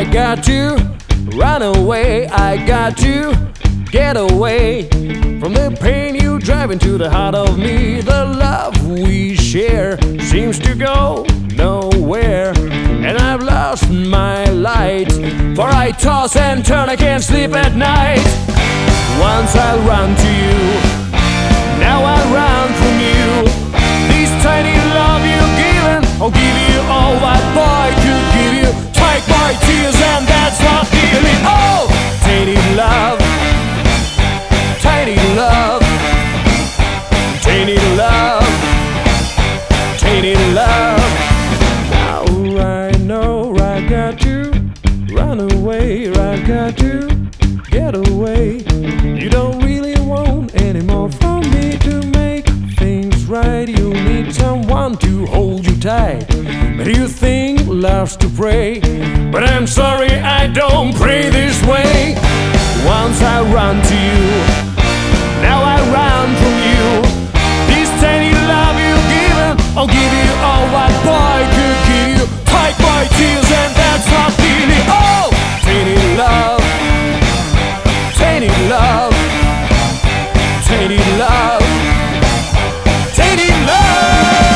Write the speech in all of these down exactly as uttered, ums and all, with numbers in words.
got to run away, I got to get away from the pain you drive into the heart of me. The love we share seems to go nowhere, and I've lost my light, for I toss and turn, I can't sleep at night. Once I'll run to you, now I'll run from you. This tiny love you've given, I'll give you all what boy could give you. Take my tears and that's not healing. Oh, tiny love, tiny love, tiny love, tiny love. Now I know I got to run away, I got to get away. You don't really want any more from me to make things right. You need someone to hold you tight, but you think love's to pray. But I'm sorry, I don't pray this way. Once I run to you, now I run from you. This tiny love you've given, I'll give you all what boy could give you. Take my tears and that's not really. Oh, tiny love, tiny love, tiny love, tiny love.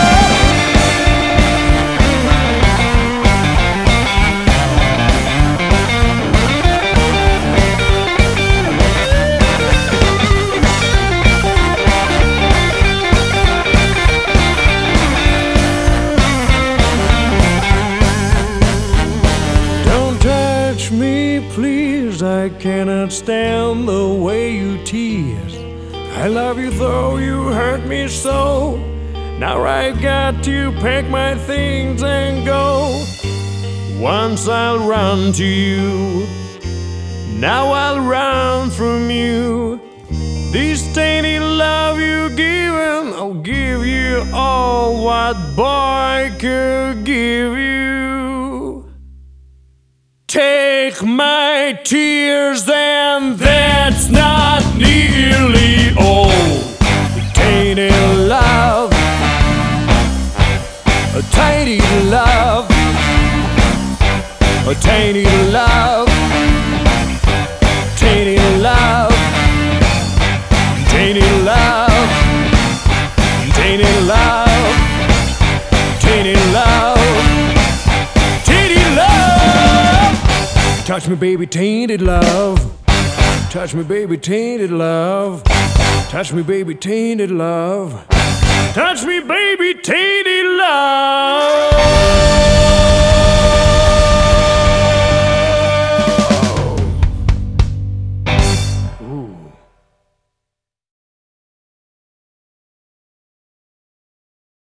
Me, please, I cannot stand the way you tease. I love you though you hurt me so. Now I've got to pack my things and go. Once I'll run to you, now I'll run from you. This tiny love you've given, I'll give you all what boy could give you. Take my tears and that's not nearly all. Tiny love, a tiny love, a tiny love, tiny love, tiny love, tiny love, tiny love, tiny love. Touch me, baby, tainted love. Touch me, baby, tainted love. Touch me, baby, tainted love. Touch me, baby, tainted love.